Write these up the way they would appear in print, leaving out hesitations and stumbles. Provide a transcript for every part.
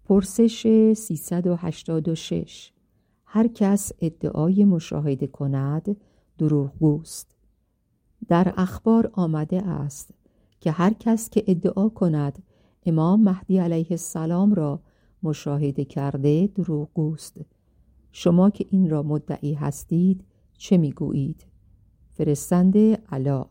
پرسش 386. هر کس ادعای مشاهده کند دروغگوست. در اخبار آمده است که هر کس که ادعا کند امام مهدی علیه السلام را مشاهده کرده دروغگوست. شما که این را مدعی هستید چه میگویید؟ فرستنده علا.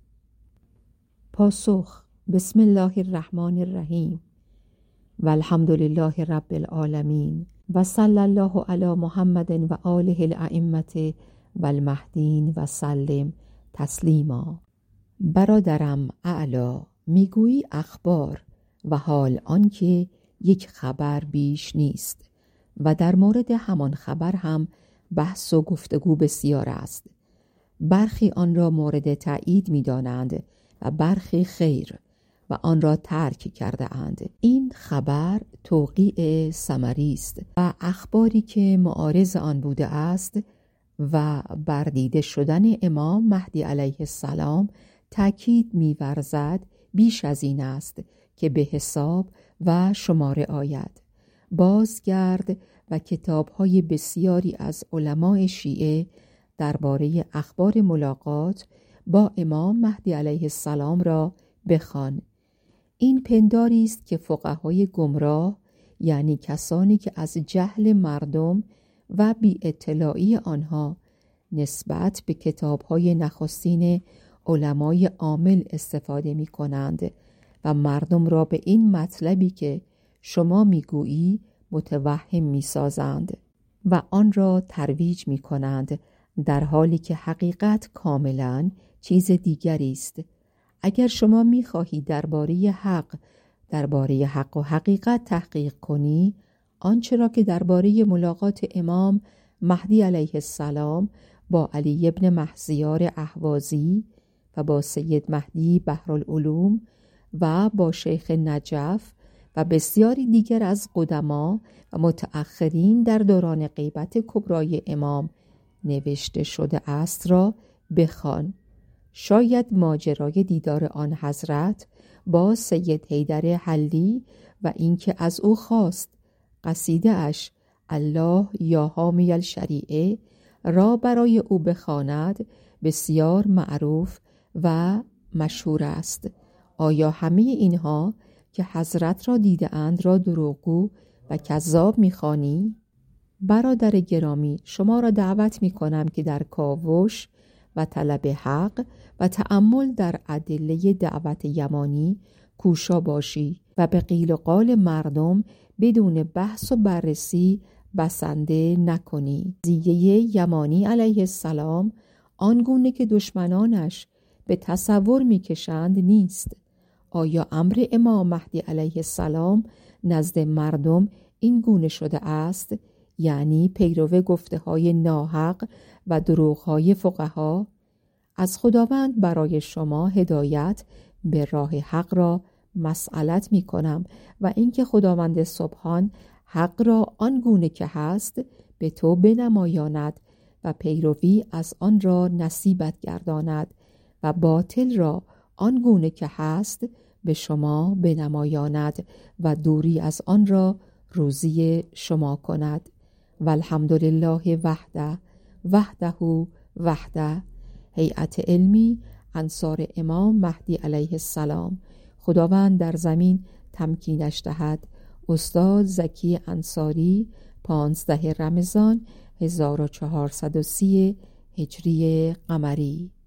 پاسخ: بسم الله الرحمن الرحیم و الحمد لله رب العالمین و صلی الله علی محمد و آله الائمه و المهدین و سلم تسلیما. برادرم اعلا، میگویی اخبار و حال آنکه یک خبر بیش نیست و در مورد همان خبر هم بحث و گفتگو بسیار است. برخی آن را مورد تأیید می‌دانند و برخی خیر و آن را ترک کرده اند. این خبر توقیع ثمری است و اخباری که معارض آن بوده است و بر دیده شدن امام مهدی علیه السلام تأکید می‌ورزد بیش از این است که به حساب و شماره آید. بازگرد و کتاب‌های بسیاری از علمای شیعه درباره اخبار ملاقات با امام مهدی علیه السلام را بخوان. این پنداری است که فقهای گمراه، یعنی کسانی که از جهل مردم و بی اطلاعی آنها نسبت به کتاب‌های نخستین علمای عامل استفاده می کنند و مردم را به این مطلبی که شما میگویی متوهم می سازند و آن را ترویج می کنند، در حالی که حقیقت کاملا چیز دیگری است. اگر شما می‌خواهی درباره حق و حقیقت تحقیق کنی، آنچه را که درباره ملاقات امام مهدی علیه السلام با علی ابن مهزیار اهوازی و با سید مهدی بحرالعلوم و با شیخ نجف و بسیاری دیگر از قدما و متأخرین در دوران غیبت کبرای امام نوشته شده است را بخوان. شاید ماجرای دیدار آن حضرت با سید حیدر حلی و اینکه از او خواست قصیده اش الله یا حامی الشریعه را برای او بخواند بسیار معروف و مشهور است. آیا همه اینها که حضرت را دیده اند را دروغگو و کذاب می‌خوانی؟ برادر گرامی، شما را دعوت می‌کنم که در کاوش و طلب حق و تأمل در ادله دعوت یمانی کوشا باشی و به قیل و قال مردم بدون بحث و بررسی بسنده نکنی. قضیه یمانی علیه السلام آنگونه که دشمنانش به تصور میکشند نیست. آیا امر امام مهدی علیه السلام نزد مردم این گونه شده است؟ یعنی پیرو گفته های ناحق و دروغ های فقها؟ از خداوند برای شما هدایت به راه حق را مسئلت می کنم و اینکه خداوند سبحان حق را آنگونه که هست به تو بنمایاند و پیروی از آن را نصیبت گرداند و باطل را آنگونه که هست به شما بنمایاند و دوری از آن را روزی شما کند. والحمدلله وحده. هیئت علمی انصار امام مهدی علیه السلام، خداوند در زمین تمکینش دهد. استاد زکی انصاری، 15 رمضان 1430 هجری قمری.